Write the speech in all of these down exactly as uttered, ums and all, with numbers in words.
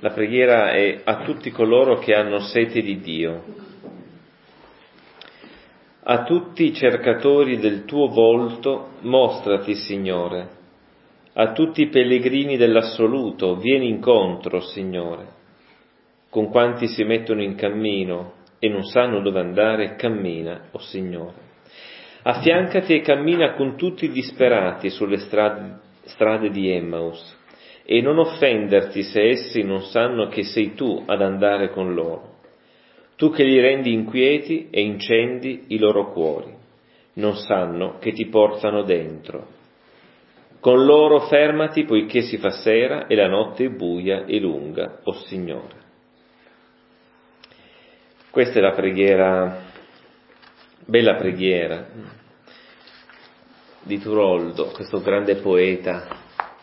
La preghiera è a tutti coloro che hanno sete di Dio, a tutti i cercatori del tuo volto mostrati, Signore, a tutti i pellegrini dell'assoluto vieni incontro, Signore. Con quanti si mettono in cammino e non sanno dove andare, cammina, o Signore. Affiancati e cammina con tutti i disperati sulle strade, strade di Emmaus, e non offenderti se essi non sanno che sei tu ad andare con loro. Tu che li rendi inquieti e incendi i loro cuori, non sanno che ti portano dentro. Con loro fermati poiché si fa sera e la notte è buia e lunga, o Signore. Questa è la preghiera, bella preghiera di Turoldo, questo grande poeta.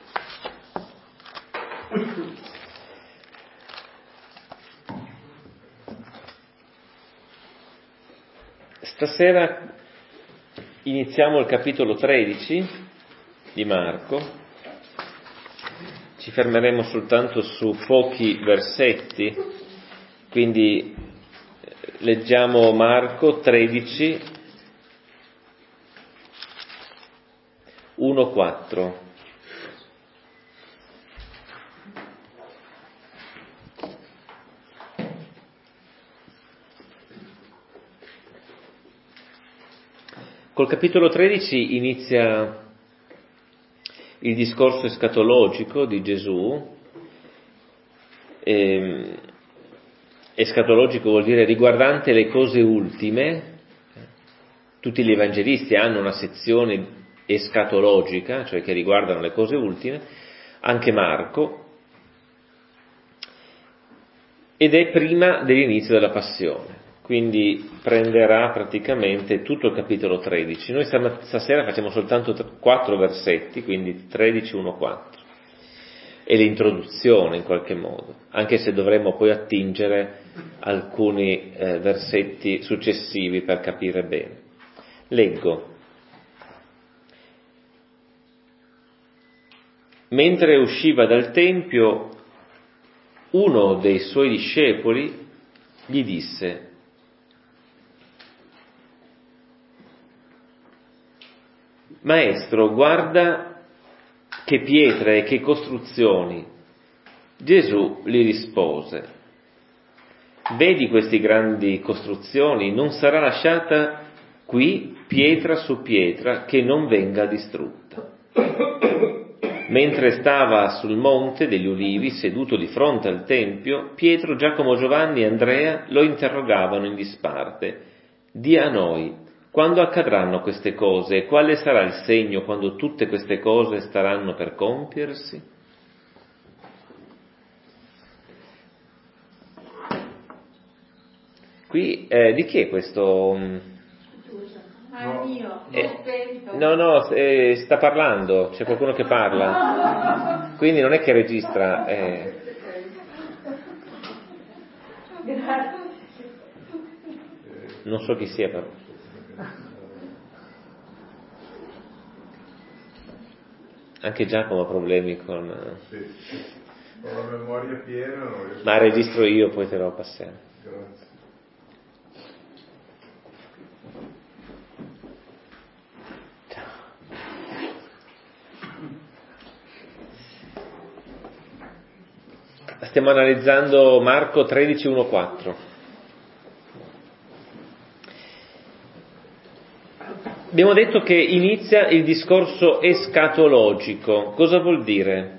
Stasera iniziamo il capitolo tredici di Marco, ci fermeremo soltanto su pochi versetti, quindi leggiamo Marco tredici, uno quattro. Col capitolo tredici inizia il discorso escatologico di Gesù. E, escatologico vuol dire riguardante le cose ultime. Tutti gli evangelisti hanno una sezione escatologica, cioè che riguardano le cose ultime, anche Marco, ed è prima dell'inizio della passione. Quindi prenderà praticamente tutto il capitolo tredici. Noi stasera facciamo soltanto quattro versetti, quindi tredici, uno, quattro. È l'introduzione in qualche modo, anche se dovremo poi attingere alcuni eh, versetti successivi per capire bene. Leggo. Mentre usciva dal Tempio, uno dei suoi discepoli gli disse: Maestro, guarda che pietre e che costruzioni. Gesù gli rispose: Vedi queste grandi costruzioni? Non sarà lasciata qui pietra su pietra che non venga distrutta. Mentre stava sul monte degli Ulivi, seduto di fronte al Tempio, Pietro, Giacomo, Giovanni e Andrea lo interrogavano in disparte: Di a noi, quando accadranno queste cose e quale sarà il segno quando tutte queste cose staranno per compiersi? Qui, eh, di chi è questo? Ah, è mio, Eh, no, no, eh, sta parlando, c'è qualcuno che parla, quindi non è che registra. Eh. Non so chi sia però. Anche Giacomo ha problemi con... Sì, ho la memoria piena. Non riesco. Ma registro io, poi te lo passiamo. Grazie. Stiamo analizzando Marco tredici, uno, quattro. Abbiamo detto che inizia il discorso escatologico. Cosa vuol dire?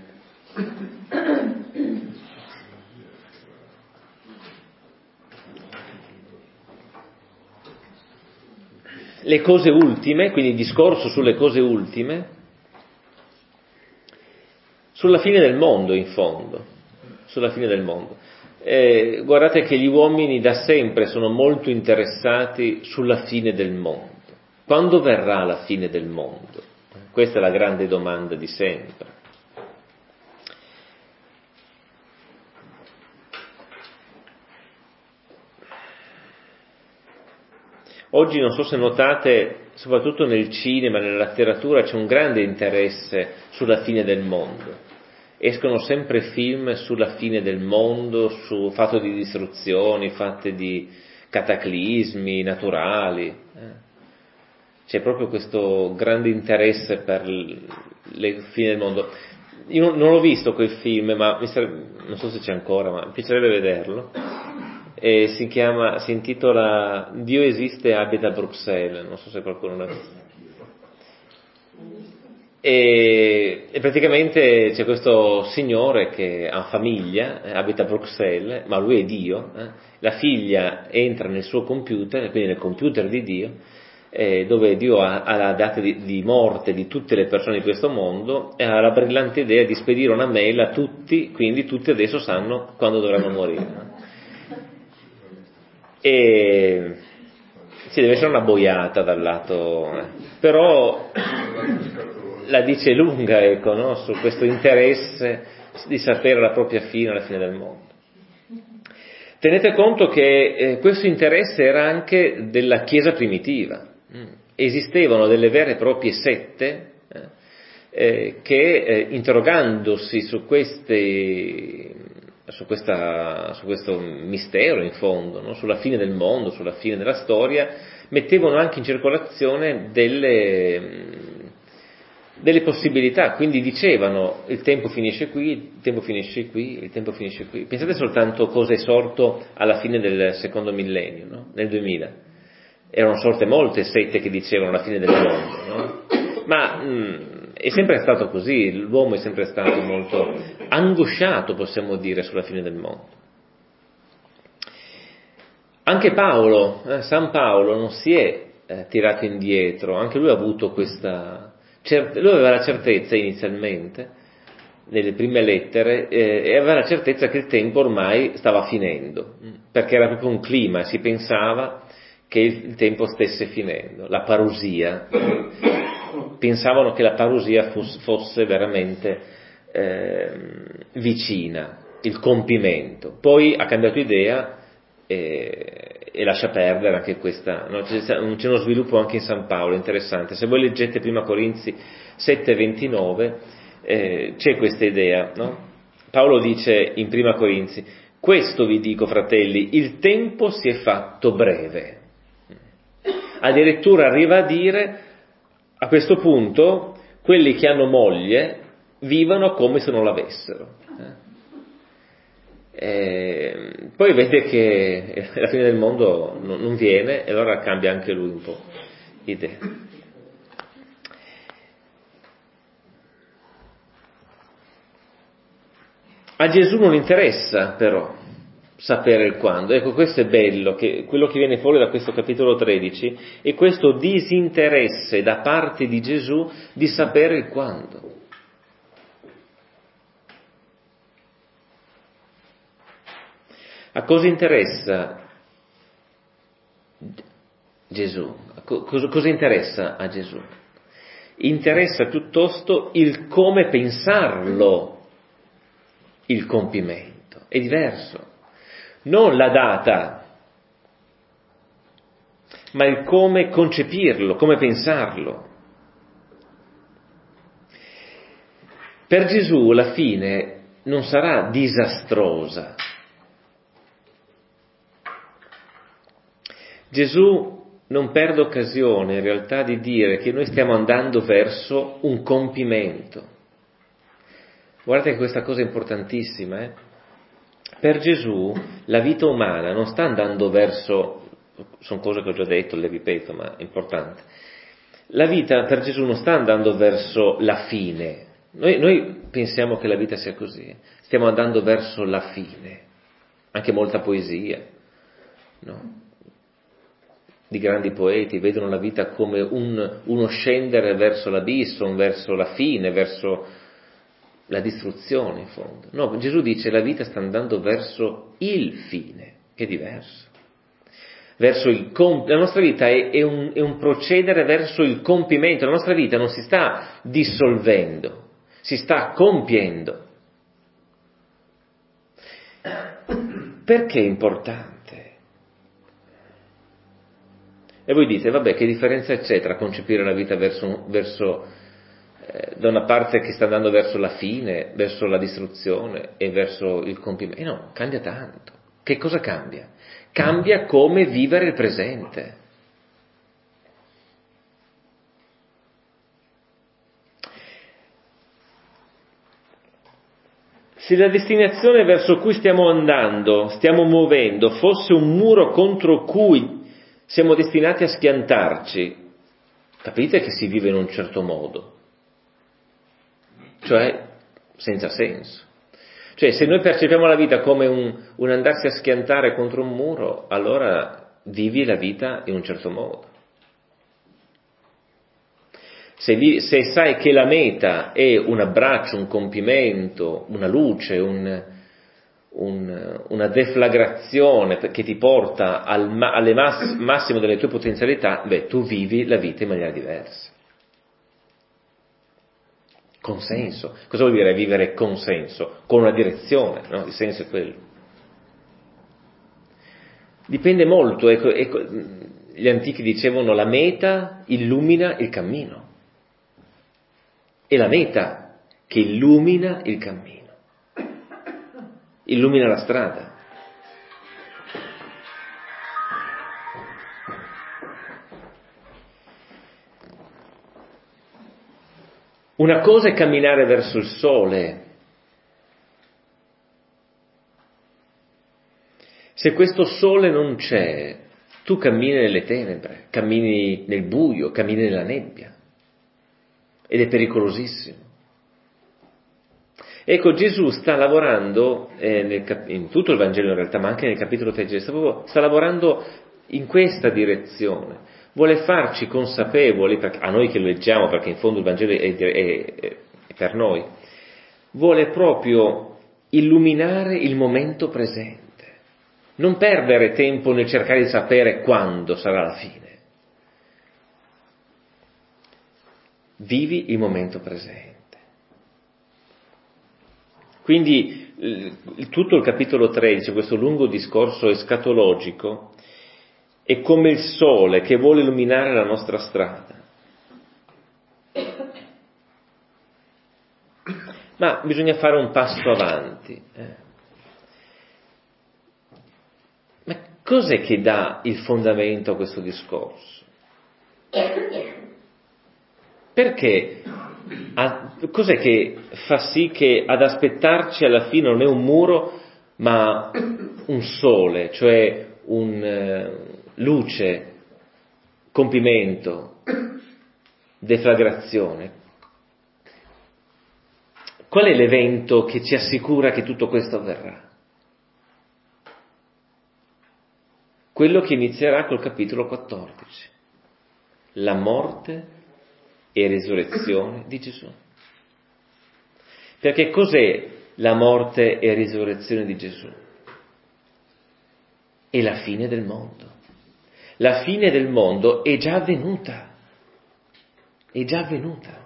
Le cose ultime, quindi il discorso sulle cose ultime, sulla fine del mondo in fondo, sulla fine del mondo. Eh, guardate che gli uomini da sempre sono molto interessati sulla fine del mondo. Quando verrà la fine del mondo? Questa è la grande domanda di sempre. Oggi non so se notate, soprattutto nel cinema, nella letteratura, c'è un grande interesse sulla fine del mondo escono sempre film sulla fine del mondo, su fatto di distruzioni, fatte di cataclismi naturali. Eh. C'è proprio questo grande interesse per le fine del mondo. Io non l'ho visto quel film, ma mi sare... non so se c'è ancora, ma mi piacerebbe vederlo. E si chiama, si intitola Dio esiste e abita a Bruxelles, non so se qualcuno l'ha visto. E, e praticamente c'è questo signore che ha famiglia, eh, abita a Bruxelles, ma lui è Dio, eh. La figlia entra nel suo computer, quindi nel computer di Dio, eh, dove Dio ha, ha la data di, di morte di tutte le persone di questo mondo e ha la brillante idea di spedire una mail a tutti, quindi tutti adesso sanno quando dovranno morire. E sì, deve essere una boiata dal lato, eh. Però la dice lunga, ecco, no? Su questo interesse di sapere la propria fine alla fine del mondo. Tenete conto che eh, questo interesse era anche della Chiesa primitiva. Mm. Esistevano delle vere e proprie sette eh, eh, che eh, interrogandosi su queste su, questa, su questo mistero in fondo, no? Sulla fine del mondo, sulla fine della storia, mettevano anche in circolazione delle delle possibilità, quindi dicevano il tempo finisce qui, il tempo finisce qui, il tempo finisce qui. Pensate soltanto cosa è sorto alla fine del secondo millennio, no? Nel duemila. Erano sorte molte sette che dicevano la fine del mondo, no? Ma mh, è sempre stato così, l'uomo è sempre stato molto angosciato, possiamo dire, sulla fine del mondo. Anche Paolo, eh, San Paolo non si è eh, tirato indietro, anche lui ha avuto questa... Cert- lui aveva la certezza inizialmente, nelle prime lettere, eh, e aveva la certezza che il tempo ormai stava finendo, perché era proprio un clima, si pensava che il tempo stesse finendo, la parusia, pensavano che la parusia fosse, fosse veramente eh, vicina, il compimento. Poi ha cambiato idea e, e lascia perdere anche questa, no? C'è, c'è uno sviluppo anche in San Paolo interessante. Se voi leggete prima Corinzi sette ventinove eh, c'è questa idea, no? Paolo dice in prima Corinzi: questo vi dico, fratelli, il tempo si è fatto breve. Addirittura arriva a dire, a questo punto, quelli che hanno moglie vivono come se non l'avessero. Eh? E poi vede che la fine del mondo non viene e allora cambia anche lui un po' idea. A Gesù non interessa però sapere il quando. Ecco, questo è bello, che quello che viene fuori da questo capitolo tredici è questo disinteresse da parte di Gesù di sapere il quando. A cosa interessa Gesù? Cosa, cosa interessa a Gesù? Interessa piuttosto il come pensarlo, il compimento. È diverso. Non la data, ma il come concepirlo, come pensarlo. Per Gesù la fine non sarà disastrosa. Gesù non perde occasione in realtà di dire che noi stiamo andando verso un compimento. Guardate che questa cosa è importantissima, eh? Per Gesù la vita umana non sta andando verso, sono cose che ho già detto, le ripeto, ma è importante. La vita per Gesù non sta andando verso la fine. Noi, noi pensiamo che la vita sia così, stiamo andando verso la fine. Anche molta poesia, no? Di grandi poeti vedono la vita come un, uno scendere verso l'abisso, verso la fine, verso la distruzione in fondo. No, Gesù dice la vita sta andando verso il fine, che è diverso. Verso il comp- la nostra vita è, è, un, è un procedere verso il compimento, la nostra vita non si sta dissolvendo, si sta compiendo. Perché è importante? E voi dite, vabbè, che differenza c'è tra concepire la vita verso, verso eh, da una parte che sta andando verso la fine, verso la distruzione e verso il compimento. E no, cambia tanto. Che cosa cambia? Cambia come vivere il presente. Se la destinazione verso cui stiamo andando, stiamo muovendo, fosse un muro contro cui siamo destinati a schiantarci, capite che si vive in un certo modo, cioè senza senso. Cioè se noi percepiamo la vita come un, un andarsi a schiantare contro un muro, allora vivi la vita in un certo modo. Se, vi, se sai che la meta è un abbraccio, un compimento, una luce, un, un, una deflagrazione che ti porta al, alle mass, massimo delle tue potenzialità, beh, tu vivi la vita in maniera diversa. Con senso. Cosa vuol dire vivere con senso? Con una direzione, no? Il senso è quello. Dipende molto, ecco, ecco, gli antichi dicevano la meta illumina il cammino. È la meta che illumina il cammino, illumina la strada. Una cosa è camminare verso il sole. Se questo sole non c'è, tu cammini nelle tenebre, cammini nel buio, cammini nella nebbia. Ed è pericolosissimo. Ecco, Gesù sta lavorando, eh, nel, in tutto il Vangelo in realtà, ma anche nel capitolo tre, sta, sta lavorando in questa direzione. Vuole farci consapevoli, a noi che lo leggiamo, perché in fondo il Vangelo è, è, è, è per noi, vuole proprio illuminare il momento presente. Non perdere tempo nel cercare di sapere quando sarà la fine. Vivi il momento presente. Quindi tutto il capitolo tredici, questo lungo discorso escatologico, è come il sole che vuole illuminare la nostra strada. Ma bisogna fare un passo avanti. Eh. Ma cos'è che dà il fondamento a questo discorso? Perché? A, cos'è che fa sì che ad aspettarci alla fine non è un muro, ma un sole, cioè un uh, luce, compimento, deflagrazione? Qual è l'evento che ci assicura che tutto questo avverrà? Quello che inizierà col capitolo quattordici, la morte e risurrezione di Gesù. Perché cos'è la morte e risurrezione di Gesù? È la fine del mondo. La fine del mondo è già avvenuta. È già avvenuta.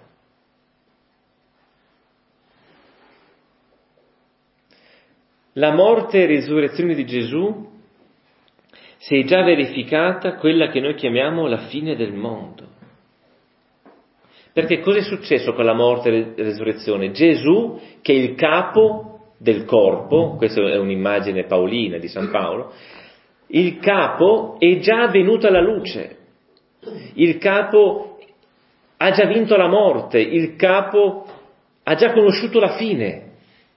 La morte e risurrezione di Gesù si è già verificata quella che noi chiamiamo la fine del mondo. Perché cosa è successo con la morte e la risurrezione? Gesù, che è il capo del corpo, questa è un'immagine paolina di San Paolo, il capo è già venuto alla luce, il capo ha già vinto la morte, il capo ha già conosciuto la fine,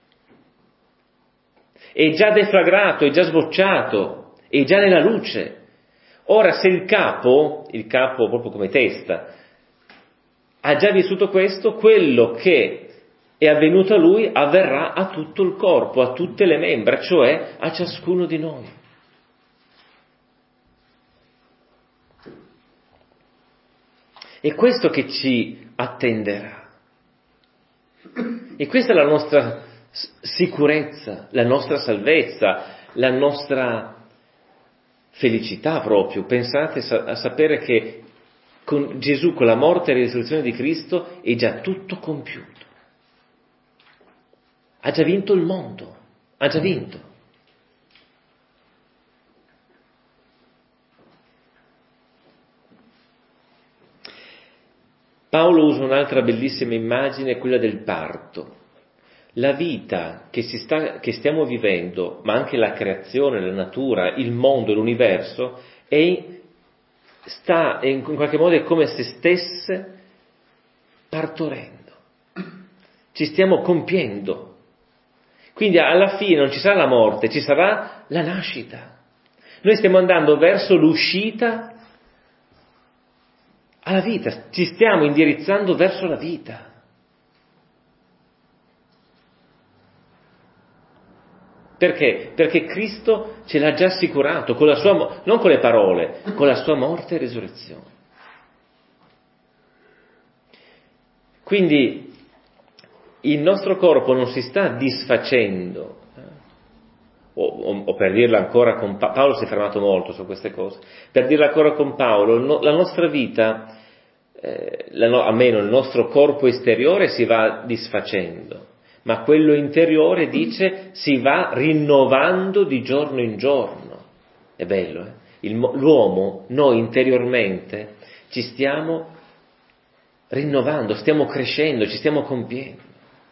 è già deflagrato, è già sbocciato, è già nella luce. Ora se il capo, il capo proprio come testa, ha già vissuto questo, quello che è avvenuto a lui avverrà a tutto il corpo, a tutte le membra, cioè a ciascuno di noi. È questo che ci attenderà. E questa è la nostra sicurezza, la nostra salvezza, la nostra felicità proprio. Pensate a sapere che con Gesù, con la morte e la risurrezione di Cristo, è già tutto compiuto. Ha già vinto il mondo, ha già vinto. Paolo usa un'altra bellissima immagine, quella del parto. La vita che, si sta, che stiamo vivendo, ma anche la creazione, la natura, il mondo, l'universo, è, sta è in qualche modo è come se stesse partorendo. Ci stiamo compiendo. Quindi alla fine non ci sarà la morte, ci sarà la nascita. Noi stiamo andando verso l'uscita alla vita, ci stiamo indirizzando verso la vita. Perché? Perché Cristo ce l'ha già assicurato, con la sua, non con le parole, con la sua morte e risurrezione. Quindi il nostro corpo non si sta disfacendo, o, o, o per dirla ancora con pa- Paolo si è fermato molto su queste cose, per dirla ancora con Paolo, no, la nostra vita, eh, la no, almeno il nostro corpo esteriore si va disfacendo, ma quello interiore, dice, si va rinnovando di giorno in giorno. È bello, eh? Il, l'uomo, noi interiormente, ci stiamo rinnovando, stiamo crescendo, ci stiamo compiendo.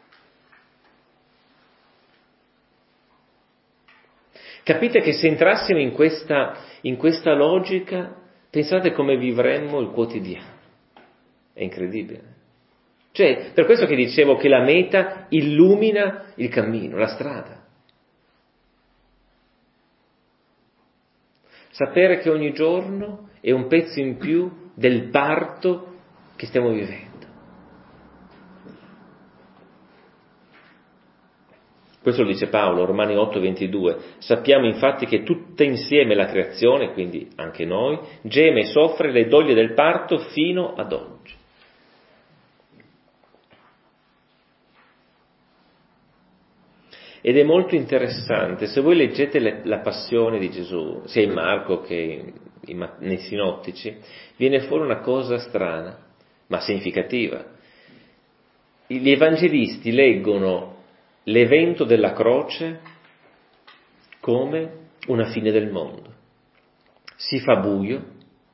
Capite che se entrassimo in questa, in questa logica, pensate come vivremmo il quotidiano. È incredibile. Cioè, per questo che dicevo che la meta illumina il cammino, la strada. Sapere che ogni giorno è un pezzo in più del parto che stiamo vivendo. Questo lo dice Paolo, Romani otto ventidue. Sappiamo infatti che tutta insieme la creazione, quindi anche noi, geme e soffre le doglie del parto fino ad oggi. Ed è molto interessante, se voi leggete le, la passione di Gesù, sia in Marco che in, nei sinottici, viene fuori una cosa strana, ma significativa. Gli evangelisti leggono l'evento della croce come una fine del mondo. Si fa buio,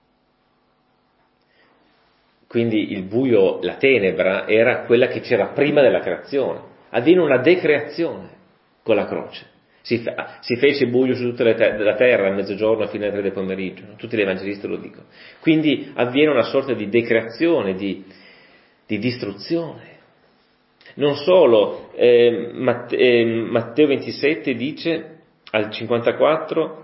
quindi il buio, la tenebra, era quella che c'era prima della creazione. Avviene una decreazione con la croce. Si, fa, si fece buio su tutta te- la terra a mezzogiorno a fine alle tre del pomeriggio, no? Tutti gli evangelisti lo dicono. Quindi avviene una sorta di decreazione, di, di distruzione. Non solo, eh, Matte, eh, Matteo ventisette dice al cinquantaquattro,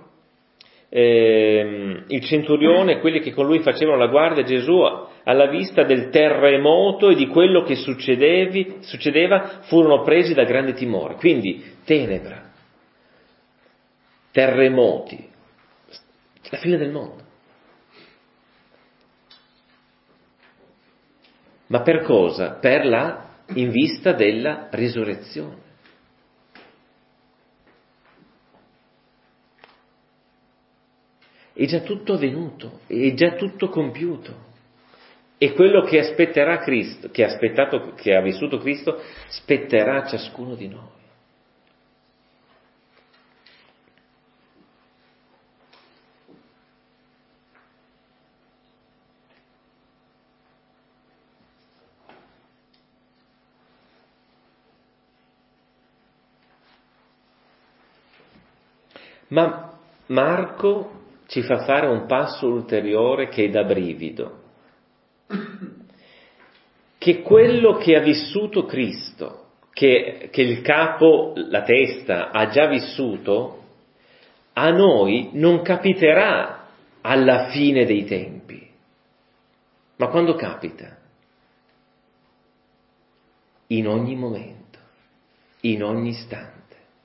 eh, il centurione e quelli che con lui facevano la guardia, Gesù, alla vista del terremoto e di quello che succedevi, succedeva, furono presi da grande timore. Quindi tenebra, terremoti, la fine del mondo. Ma per cosa? Per la in vista della risurrezione. È già tutto avvenuto, è già tutto compiuto. E quello che aspetterà Cristo, che ha aspettato, che ha vissuto Cristo, spetterà a ciascuno di noi. Ma Marco ci fa fare un passo ulteriore che è da brivido, che quello che ha vissuto Cristo, che, che il capo, la testa, ha già vissuto, a noi non capiterà alla fine dei tempi. Ma quando capita? In ogni momento, in ogni istante.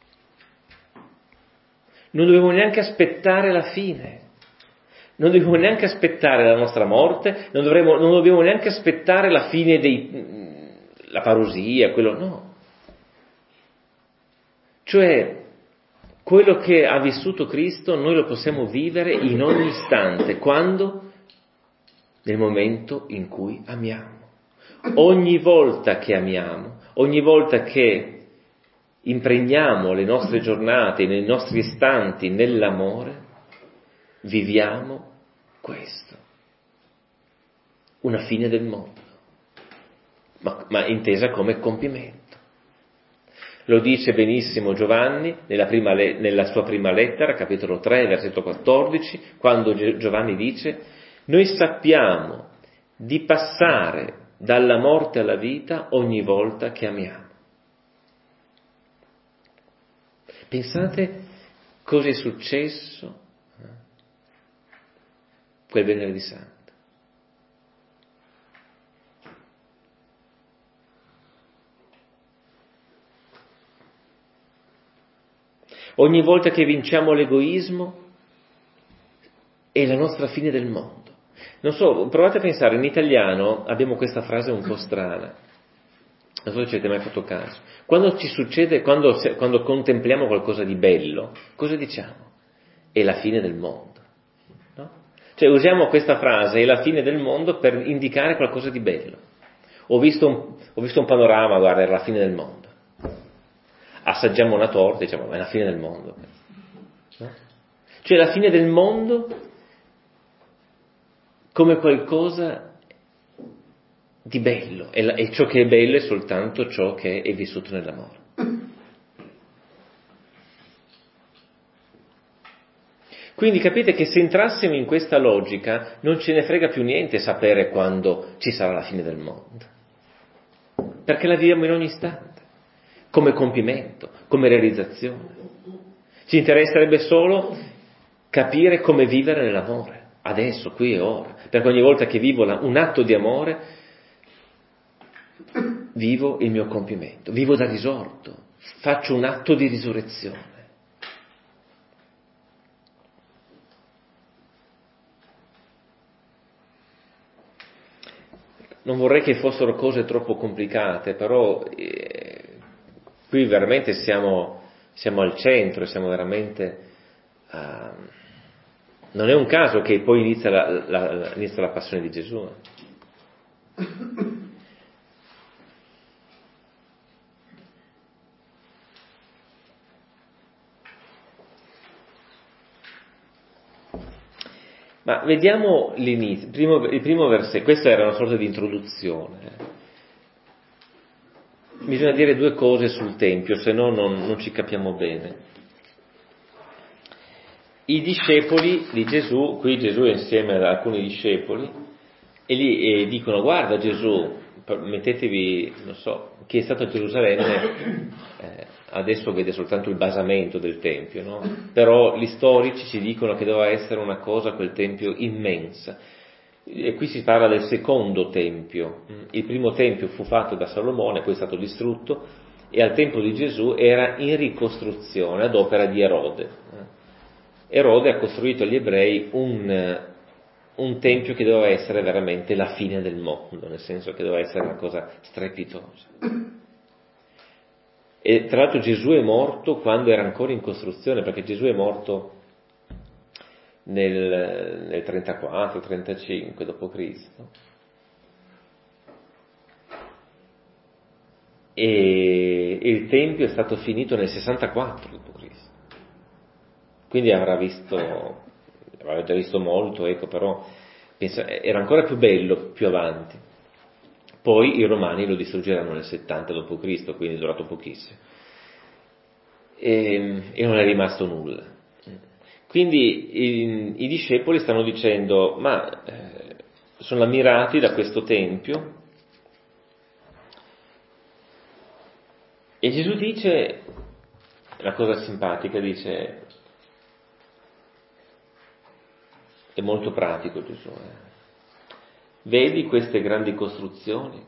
Non dobbiamo neanche aspettare la fine, non dobbiamo neanche aspettare la nostra morte, non, dovremo, non dobbiamo neanche aspettare la fine dei, la parusia, quello no. Cioè, quello che ha vissuto Cristo noi lo possiamo vivere in ogni istante, quando? Nel momento in cui amiamo. Ogni volta che amiamo, ogni volta che impregniamo le nostre giornate, nei nostri istanti nell'amore, viviamo questo, una fine del mondo. ma, ma intesa come compimento. Lo dice benissimo Giovanni nella, prima le, nella sua prima lettera, capitolo tre, versetto quattordici, quando Giovanni dice: noi sappiamo di passare dalla morte alla vita ogni volta che amiamo. Pensate cosa è successo quel venerdì santo. Ogni volta che vinciamo l'egoismo è la nostra fine del mondo. Non so, provate a pensare, in italiano abbiamo questa frase un po' strana, non so se ci avete mai fatto caso. Quando ci succede, quando, quando contempliamo qualcosa di bello, cosa diciamo? È la fine del mondo. No? Cioè usiamo questa frase, è la fine del mondo, per indicare qualcosa di bello. Ho visto un, ho visto un panorama, guarda, era la fine del mondo. Assaggiamo una torta e diciamo, ma è la fine del mondo. No? Cioè la fine del mondo come qualcosa di bello, e, la, e ciò che è bello è soltanto ciò che è vissuto nell'amore. Quindi capite che se entrassimo in questa logica non ce ne frega più niente sapere quando ci sarà la fine del mondo, perché la viviamo in ogni istante, come compimento, come realizzazione. Ci interesserebbe solo capire come vivere nell'amore, adesso, qui e ora, perché ogni volta che vivo un atto di amore, vivo il mio compimento, vivo da risorto, faccio un atto di risurrezione. Non vorrei che fossero cose troppo complicate, però eh, qui veramente siamo, siamo al centro, siamo veramente... Uh, non è un caso che poi inizia la, la, la, inizia la passione di Gesù. Ma vediamo l'inizio, il primo, il primo versetto, questa era una sorta di introduzione. Bisogna dire due cose sul Tempio, se no non, non ci capiamo bene. I discepoli di Gesù, qui Gesù è insieme ad alcuni discepoli, e gli e dicono: guarda Gesù, mettetevi, non so, chi è stato a Gerusalemme eh, adesso vede soltanto il basamento del Tempio, no? Però gli storici ci dicono che doveva essere una cosa, quel Tempio, immensa. E qui si parla del secondo Tempio. Il primo Tempio fu fatto da Salomone, poi è stato distrutto, e al tempo di Gesù era in ricostruzione ad opera di Erode. Erode ha costruito agli ebrei un, un tempio che doveva essere veramente la fine del mondo, nel senso che doveva essere una cosa strepitosa. E tra l'altro Gesù è morto quando era ancora in costruzione, perché Gesù è morto nel, nel trentaquattro trentacinque dopo Cristo e, e il tempio è stato finito nel sessantaquattro dopo Cristo. Quindi avrà visto, avrà già visto molto, ecco, però pensa, era ancora più bello più avanti. Poi i Romani lo distruggeranno nel settanta dopo Cristo, quindi è durato pochissimo. E, e non è rimasto nulla. Quindi i, i discepoli stanno dicendo: ma eh, sono ammirati da questo tempio. E Gesù dice una cosa simpatica, dice... È molto pratico Gesù. Eh. Vedi queste grandi costruzioni?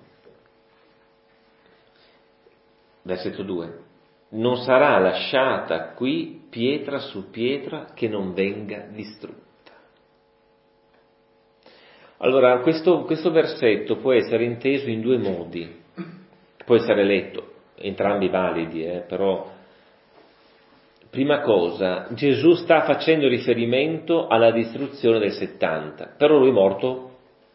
Versetto due. Non sarà lasciata qui pietra su pietra che non venga distrutta. Allora, questo, questo versetto può essere inteso in due modi. Può essere letto, entrambi validi, eh, però... Prima cosa, Gesù sta facendo riferimento alla distruzione del settanta, però lui è morto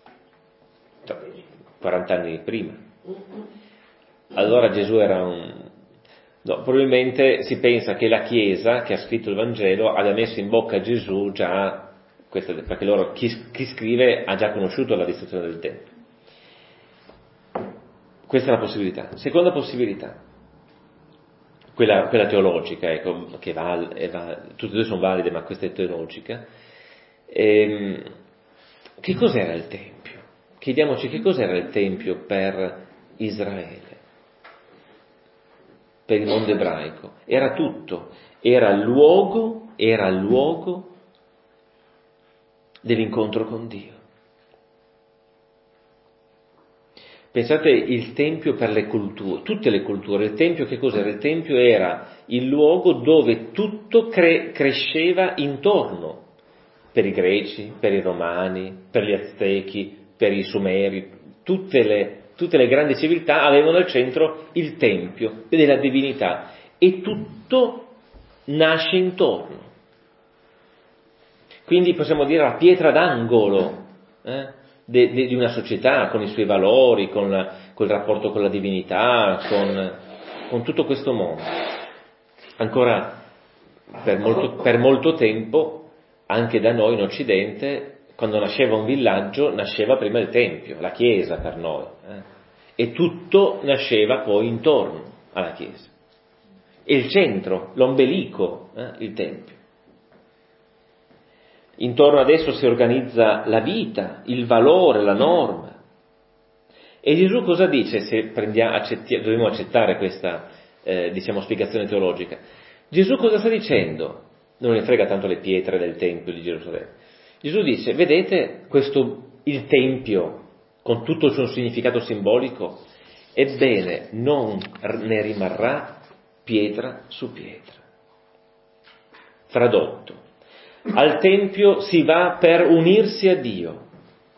quaranta anni prima. Allora Gesù era un... No, probabilmente si pensa che la Chiesa, che ha scritto il Vangelo, abbia messo in bocca a Gesù già, queste, perché loro, chi, chi scrive ha già conosciuto la distruzione del Tempio. Questa è una possibilità. Seconda possibilità, quella, quella teologica, ecco, che va, va, tutte e due sono valide, ma questa è teologica. Ehm, che cos'era il Tempio? Chiediamoci che cos'era il Tempio per Israele, per il mondo ebraico. Era tutto, era il luogo, era il luogo dell'incontro con Dio. Pensate il Tempio per le culture, tutte le culture. Il Tempio che cos'era? Il Tempio era il luogo dove tutto cre- cresceva intorno, per i greci, per i romani, per gli aztechi, per i sumeri, tutte le, tutte le grandi civiltà avevano al centro il Tempio della divinità e tutto nasce intorno. Quindi possiamo dire la pietra d'angolo, eh? De, de, di una società, con i suoi valori, con la, col rapporto con la divinità, con, con tutto questo mondo. Ancora per molto, per molto tempo, anche da noi in Occidente, quando nasceva un villaggio, nasceva prima il Tempio, la Chiesa per noi, eh? E tutto nasceva poi intorno alla Chiesa. E il centro, l'ombelico, eh? Il Tempio. Intorno ad esso si organizza la vita, il valore, la norma. E Gesù cosa dice se prendiamo, accetti, dobbiamo accettare questa, eh, diciamo, spiegazione teologica? Gesù cosa sta dicendo? Non ne frega tanto le pietre del Tempio di Gerusalemme. Gesù dice, vedete questo, il Tempio, con tutto il suo significato simbolico? Ebbene, non ne rimarrà pietra su pietra. Tradotto. Al Tempio si va per unirsi a Dio,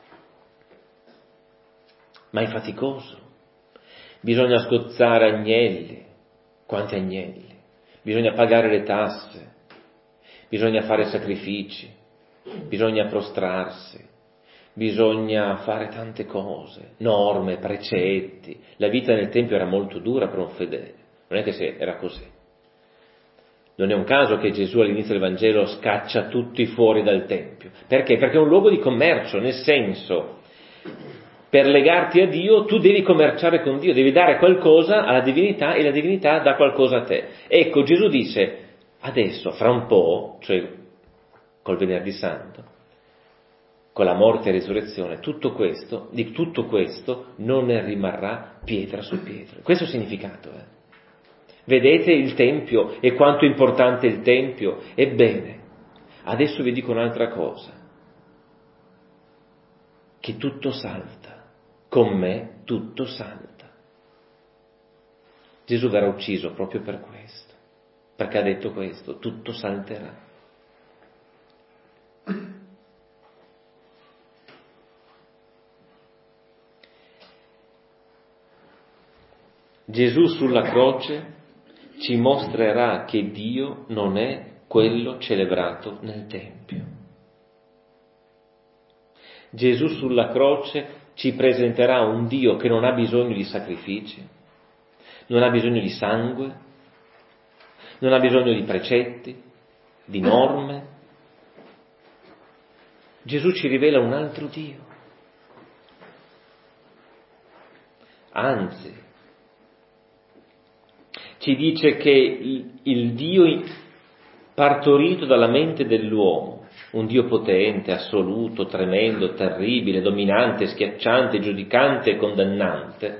ma è faticoso, bisogna sgozzare agnelli, quanti agnelli, bisogna pagare le tasse, bisogna fare sacrifici, bisogna prostrarsi, bisogna fare tante cose, norme, precetti. La vita nel Tempio era molto dura per un fedele, non è che se era così. Non è un caso che Gesù all'inizio del Vangelo scaccia tutti fuori dal Tempio. Perché? Perché è un luogo di commercio, nel senso, per legarti a Dio tu devi commerciare con Dio, devi dare qualcosa alla divinità e la divinità dà qualcosa a te. Ecco, Gesù dice, adesso, fra un po', cioè col Venerdì Santo, con la morte e la risurrezione, tutto questo, di tutto questo non ne rimarrà pietra su pietra. Questo è il significato, eh. Vedete il Tempio e quanto è importante il Tempio? Ebbene, adesso vi dico un'altra cosa, che tutto salta, con me tutto salta. Gesù verrà ucciso proprio per questo, perché ha detto questo, tutto salterà. Gesù sulla croce ci mostrerà che Dio non è quello celebrato nel Tempio. Gesù sulla croce ci presenterà un Dio che non ha bisogno di sacrifici, non ha bisogno di sangue, non ha bisogno di precetti, di norme. Gesù ci rivela un altro Dio. Anzi, ci dice che il, il Dio partorito dalla mente dell'uomo, un Dio potente, assoluto, tremendo, terribile, dominante, schiacciante, giudicante e condannante,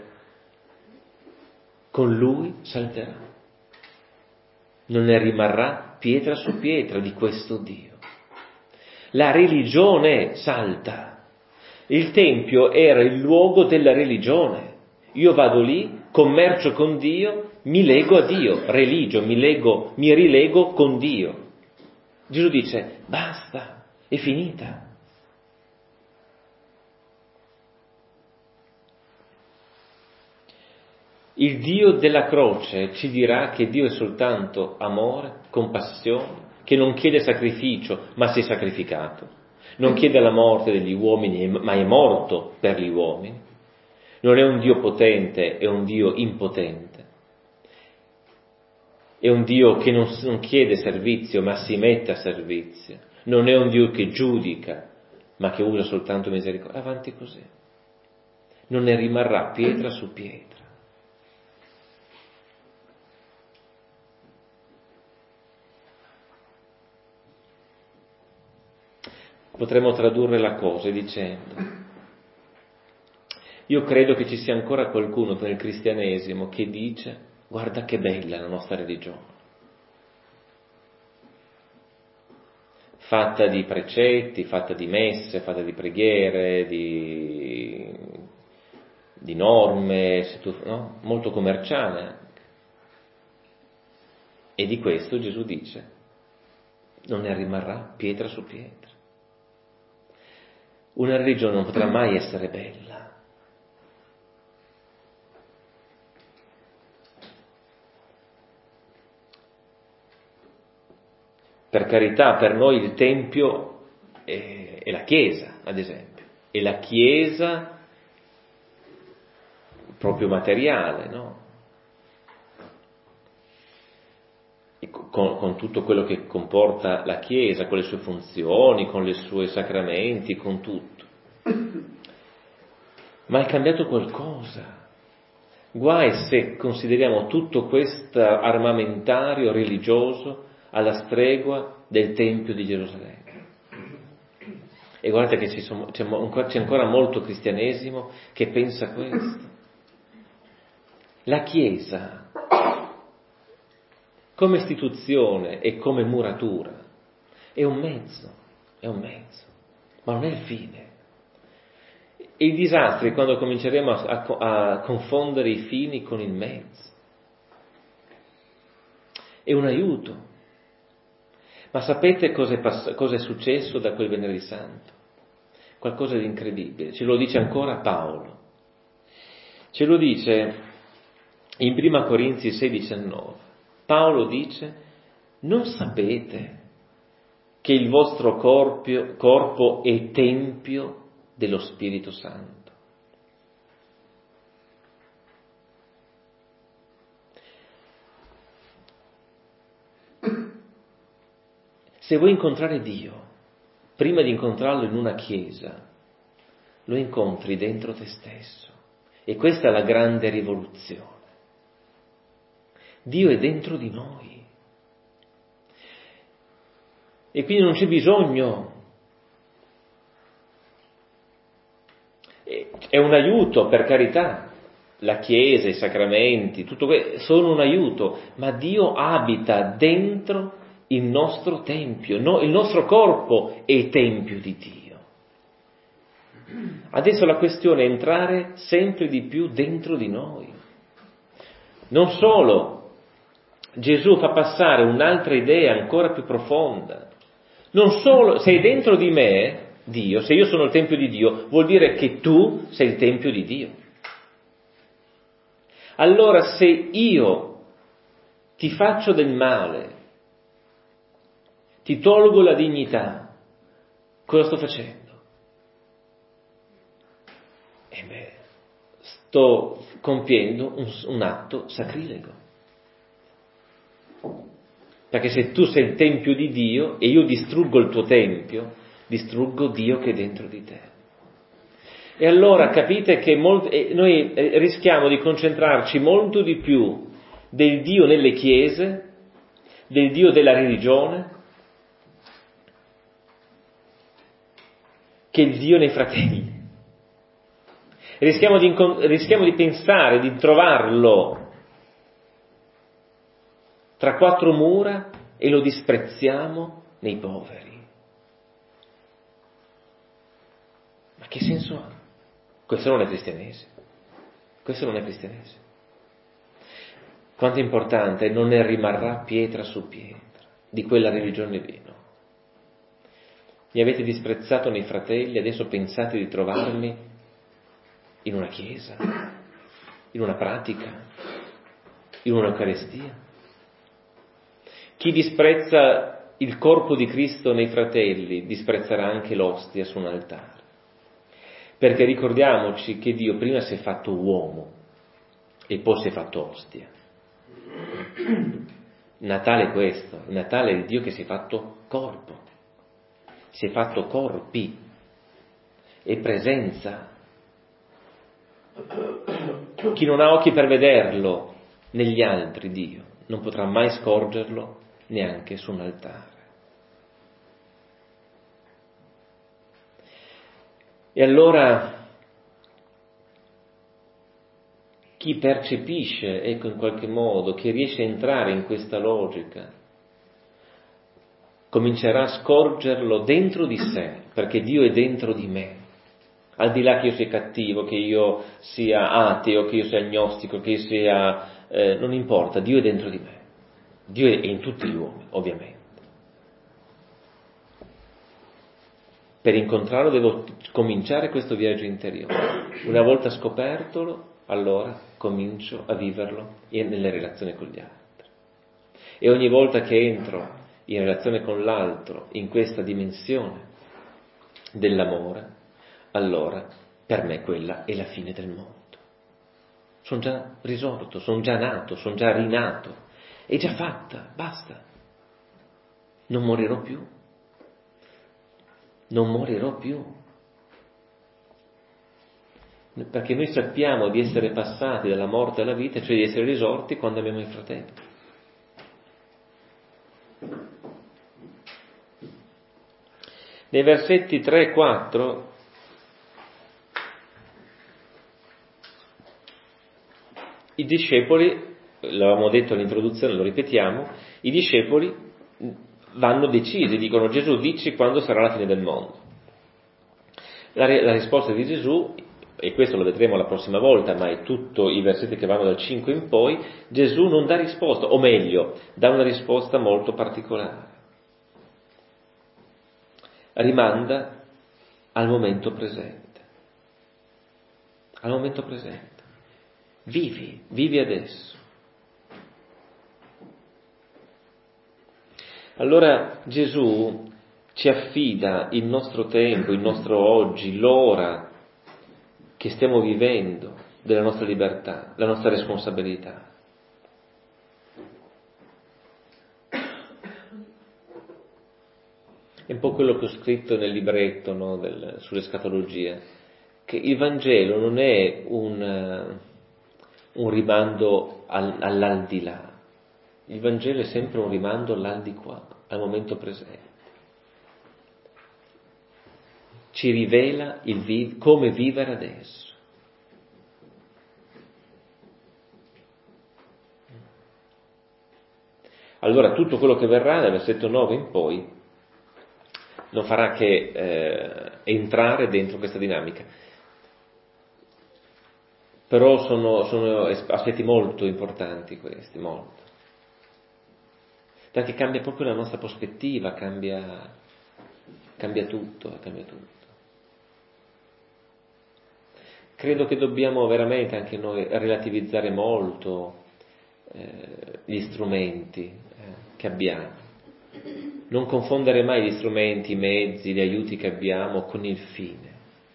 con lui salterà. Non ne rimarrà pietra su pietra di questo Dio. La religione salta. Il Tempio era il luogo della religione. Io vado lì, commercio con Dio, mi lego a Dio, religio, mi lego, mi rilego con Dio. Gesù dice, basta, è finita. Il Dio della croce ci dirà che Dio è soltanto amore, compassione, che non chiede sacrificio, ma si è sacrificato. Non chiede la morte degli uomini, ma è morto per gli uomini. Non è un Dio potente, è un Dio impotente. È un Dio che non, non chiede servizio, ma si mette a servizio. Non è un Dio che giudica, ma che usa soltanto misericordia. Avanti così. Non ne rimarrà pietra su pietra. potremmo tradurre la cosa dicendo: io credo che ci sia ancora qualcuno nel cristianesimo che dice: guarda che bella la nostra religione, fatta di precetti, fatta di messe, fatta di preghiere, di, di norme, se tu, no? Molto commerciale anche. E di questo Gesù dice: non ne rimarrà pietra su pietra. Una religione non potrà mai essere bella. Per carità, per noi il Tempio è, è la Chiesa, ad esempio, è la Chiesa proprio materiale, no? E con, con tutto quello che comporta la Chiesa, con le sue funzioni, con i suoi sacramenti, con tutto. Ma è cambiato qualcosa. Guai se consideriamo tutto questo armamentario religioso alla stregua del Tempio di Gerusalemme. E guardate che ci sono, c'è, c'è ancora molto cristianesimo che pensa questo. La Chiesa, come istituzione e come muratura, è un mezzo, è un mezzo, ma non è il fine. E i disastri quando cominceremo a, a, a confondere i fini con il mezzo. È un aiuto. Ma sapete cosa è, pass- cosa è successo da quel Venerdì Santo? Qualcosa di incredibile. Ce lo dice ancora Paolo. Ce lo dice in Prima Corinzi sei diciannove. Paolo dice: non sapete che il vostro corpo, corpo è tempio dello Spirito Santo? Se vuoi incontrare Dio, prima di incontrarlo in una chiesa, lo incontri dentro te stesso. E questa è la grande rivoluzione. Dio è dentro di noi. E quindi non c'è bisogno. È un aiuto, per carità. La Chiesa, i sacramenti, tutto questo sono un aiuto, ma Dio abita dentro il nostro tempio, no, il nostro corpo è il tempio di Dio. Adesso la questione è entrare sempre di più dentro di noi. Non solo, Gesù fa passare un'altra idea ancora più profonda. Non solo, sei dentro di me, Dio, se io sono il tempio di Dio, vuol dire che tu sei il tempio di Dio. Allora se io ti faccio del male, ti tolgo la dignità, cosa sto facendo? E beh, sto compiendo un, un atto sacrilego. Perché se tu sei il tempio di Dio e io distruggo il tuo tempio, distruggo Dio che è dentro di te. E allora capite che molto, eh, noi eh, rischiamo di concentrarci molto di più del Dio nelle chiese, del Dio della religione, che il Dio nei fratelli. Rischiamo di, rischiamo di pensare di trovarlo tra quattro mura e lo disprezziamo nei poveri. Ma che senso ha? Questo non è cristianesimo. Questo non è cristianesimo. Quanto è importante, non ne rimarrà pietra su pietra di quella religione lì, no? Mi avete disprezzato nei fratelli, adesso pensate di trovarmi in una chiesa, in una pratica, in un'eucaristia. Chi disprezza il corpo di Cristo nei fratelli, disprezzerà anche l'ostia su un altare. Perché ricordiamoci che Dio prima si è fatto uomo e poi si è fatto ostia. Natale è questo, il Natale è il Dio che si è fatto corpo, si è fatto corpi, è presenza. Chi non ha occhi per vederlo negli altri, Dio, non potrà mai scorgerlo neanche su un altare. E allora chi percepisce, ecco, in qualche modo, chi riesce a entrare in questa logica, comincerà a scorgerlo dentro di sé, perché Dio è dentro di me. Al di là che io sia cattivo, che io sia ateo, che io sia agnostico, che io sia... Eh, non importa, Dio è dentro di me. Dio è in tutti gli uomini, ovviamente. Per incontrarlo devo cominciare questo viaggio interiore. Una volta scopertolo, allora comincio a viverlo nelle relazioni con gli altri. E ogni volta che entro in relazione con l'altro, in questa dimensione dell'amore, allora per me quella è la fine del mondo. Sono già risorto, sono già nato, sono già rinato, è già fatta, basta. Non morirò più, non morirò più. Perché noi sappiamo di essere passati dalla morte alla vita, cioè di essere risorti quando abbiamo i fratelli. Nei versetti tre e quattro i discepoli, l'avevamo detto all'introduzione, lo ripetiamo, i discepoli vanno decisi, dicono: Gesù, dici quando sarà la fine del mondo. La, la risposta di Gesù, e questo lo vedremo la prossima volta, ma è tutto i versetti che vanno dal cinque in poi, Gesù non dà risposta, o meglio, dà una risposta molto particolare. Rimanda al momento presente. Al momento presente. Vivi, vivi adesso. Allora Gesù ci affida il nostro tempo, il nostro oggi, l'ora che stiamo vivendo della nostra libertà, la nostra responsabilità. È un po' quello che ho scritto nel libretto, no, del, sulle scatologie, che il Vangelo non è un, un rimando al, all'aldilà, il Vangelo è sempre un rimando all'aldiquà, al momento presente. Ci rivela il vi- come vivere adesso. Allora tutto quello che verrà dal versetto nove in poi non farà che eh, entrare dentro questa dinamica. Però sono, sono aspetti molto importanti questi, molto. Perché cambia proprio la nostra prospettiva, cambia, cambia tutto, cambia tutto. Credo che dobbiamo veramente anche noi relativizzare molto eh, gli strumenti eh, che abbiamo. Non confondere mai gli strumenti, i mezzi, gli aiuti che abbiamo con il fine.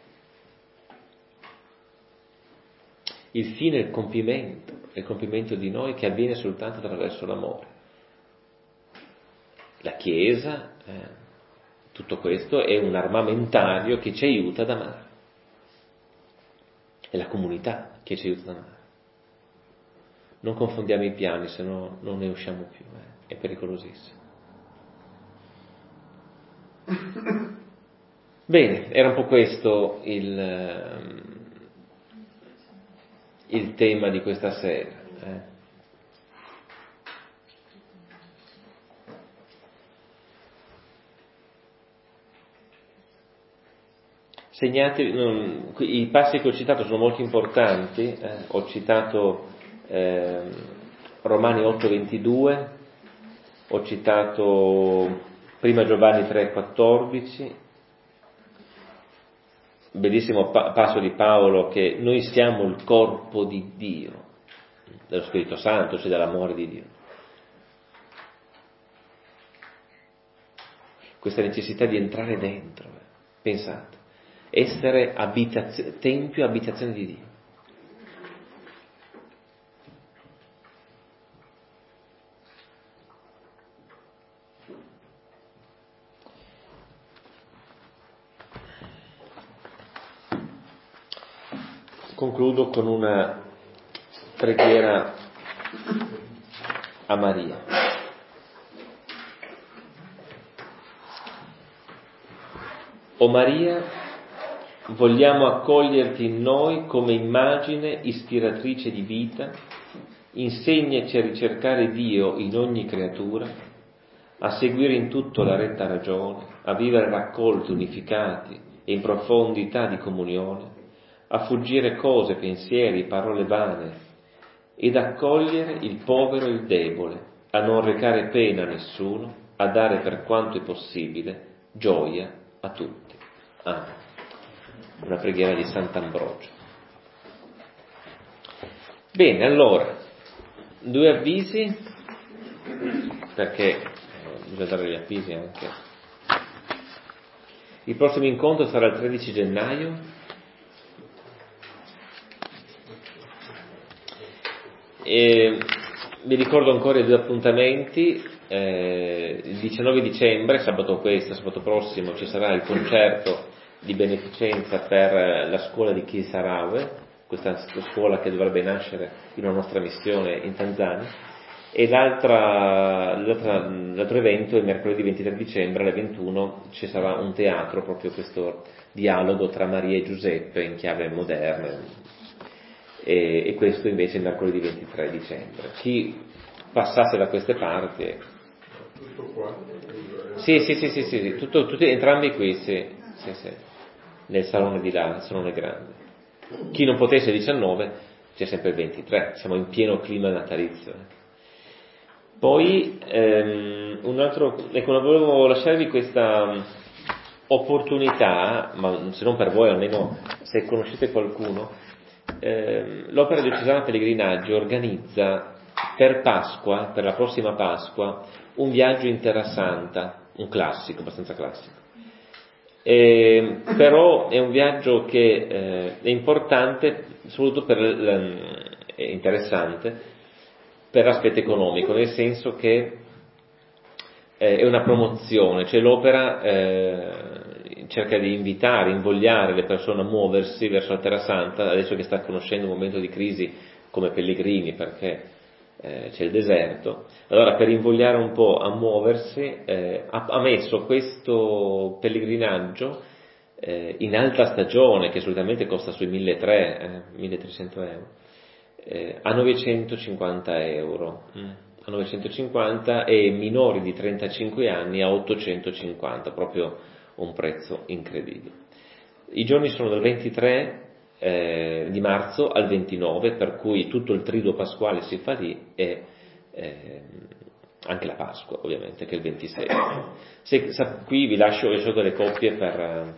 Il fine è il compimento, è il compimento di noi che avviene soltanto attraverso l'amore. La Chiesa, eh, tutto questo è un armamentario che ci aiuta ad amare. È la comunità che ci aiuta ad amare. Non confondiamo i piani, se no non ne usciamo più, eh. È pericolosissimo. Bene, era un po' questo il, il tema di questa sera. Eh. Segnate, non, i passi che ho citato sono molto importanti, eh. Ho citato eh, Romani otto ventidue, ho citato prima Giovanni tre quattordici, bellissimo pa- passo di Paolo che noi siamo il corpo di Dio, dello Spirito Santo, cioè dell'amore di Dio. Questa necessità di entrare dentro, eh. Pensate, essere abitazio- tempio, abitazione di Dio. Concludo con una preghiera a Maria. O Maria, vogliamo accoglierti in noi come immagine ispiratrice di vita, insegnaci a ricercare Dio in ogni creatura, a seguire in tutto la retta ragione, a vivere raccolti, unificati e in profondità di comunione, a fuggire cose, pensieri, parole vane, ed accogliere il povero e il debole, a non recare pena a nessuno, a dare per quanto è possibile gioia a tutti. Amen. Una preghiera di Sant'Ambrogio. Bene, allora, due avvisi, perché eh, bisogna dare gli avvisi anche. Il prossimo incontro sarà il tredici gennaio. E vi ricordo ancora i due appuntamenti. Eh, il diciannove dicembre, sabato questo, sabato prossimo, ci sarà il concerto di beneficenza per la scuola di Kisarawe, questa scuola che dovrebbe nascere in una nostra missione in Tanzania, e l'altra, l'altra, l'altro evento, il mercoledì ventitré dicembre alle ventuno, ci sarà un teatro, proprio questo dialogo tra Maria e Giuseppe in chiave moderna, e, e questo invece il mercoledì ventitré dicembre. Chi passasse da queste parti... Tutto qua? Sì, sì, sì, sì, sì, tutto, tutti, entrambi qui, sì, sì, sì, nel salone di là, il salone grande. Chi non potesse il diciannove, c'è sempre il ventitré, siamo in pieno clima natalizio. Poi, ehm, un altro, ecco, volevo lasciarvi questa opportunità, ma se non per voi, almeno se conoscete qualcuno, ehm, l'Opera Diocesana Pellegrinaggio organizza per Pasqua, per la prossima Pasqua, un viaggio in Terra Santa, un classico, abbastanza classico. Eh, però è un viaggio che eh, è importante, soprattutto per è interessante per l'aspetto economico, nel senso che eh, è una promozione, cioè l'opera eh, cerca di invitare, invogliare le persone a muoversi verso la Terra Santa, adesso che sta conoscendo un momento di crisi come pellegrini, perché eh, c'è il deserto. Allora, per invogliare un po' a muoversi, eh, ha, ha messo questo pellegrinaggio eh, in alta stagione, che solitamente costa sui milletrecento, eh, milletrecento euro, eh, a novecentocinquanta euro, mm. a novecentocinquanta, e minori di trentacinque anni a ottocentocinquanta, proprio un prezzo incredibile. I giorni sono dal ventitré eh, di marzo al ventinove, per cui tutto il triduo pasquale si fa lì, e eh, anche la Pasqua ovviamente, che è il ventisei. Se, sa, qui vi lascio, vi lascio delle coppie per,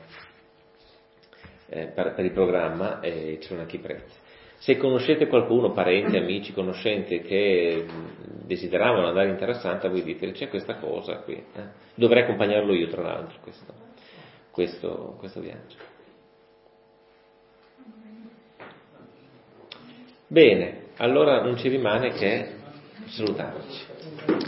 eh, per, per il programma, e ci sono anche i prezzi. Se conoscete qualcuno, parenti, amici, conoscenti, che desideravano andare in Terra Santa, voi dite: c'è questa cosa qui, eh? Dovrei accompagnarlo io, tra l'altro, questo, questo, questo viaggio. Bene, allora non ci rimane che salutarci.